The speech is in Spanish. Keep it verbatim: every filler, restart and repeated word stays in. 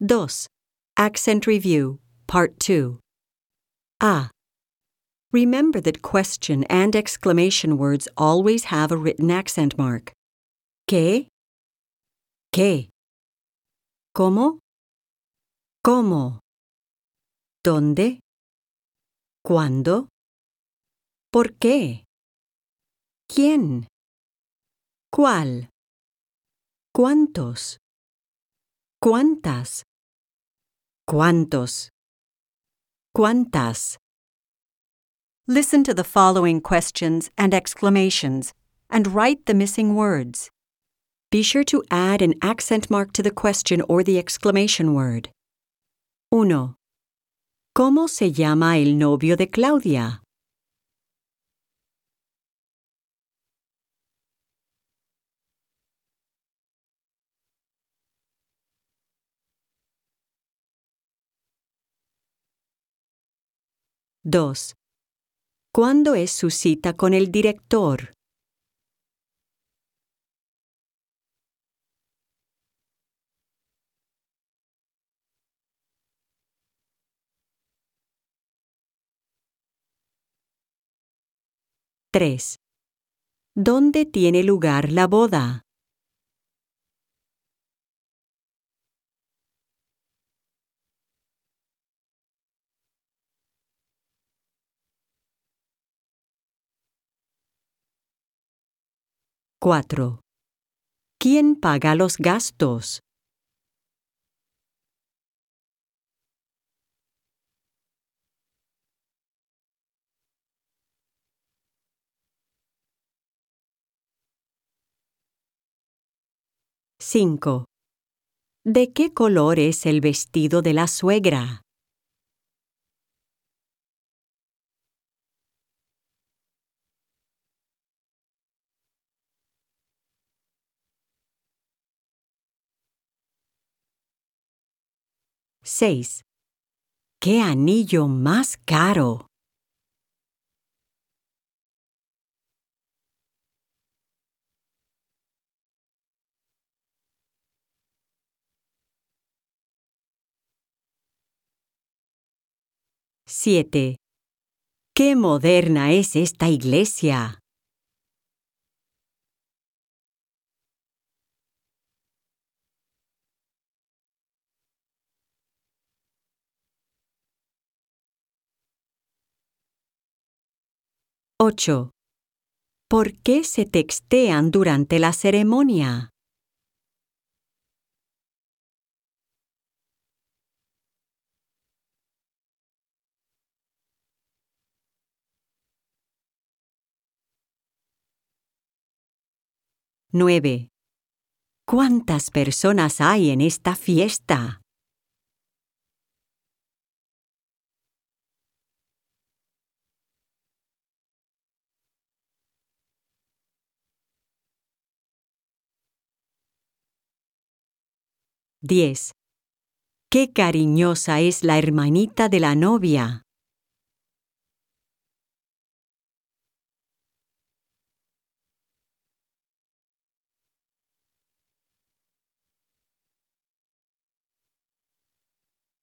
Dos. Accent Review, Part two. A. Remember that question and exclamation words always have a written accent mark. ¿Qué? ¿Qué? ¿Cómo? ¿Cómo? ¿Dónde? ¿Cuándo? ¿Por qué? ¿Quién? ¿Cuál? ¿Cuántos? ¿Cuántas? ¿Cuántos? ¿Cuántas? Listen to the following questions and exclamations and write the missing words. Be sure to add an accent mark to the question or the exclamation word. Uno. ¿Cómo se llama el novio de Claudia? Dos. ¿Cuándo es su cita con el director? Tres. ¿Dónde tiene lugar la boda? Cuatro. ¿Quién paga los gastos? Cinco. ¿De qué color es el vestido de la suegra? Seis. ¡Qué anillo más caro! Siete. ¡Qué moderna es esta iglesia! Ocho. ¿Por qué se textean durante la ceremonia? Nueve. ¿Cuántas personas hay en esta fiesta? Diez. ¡Qué cariñosa es la hermanita de la novia!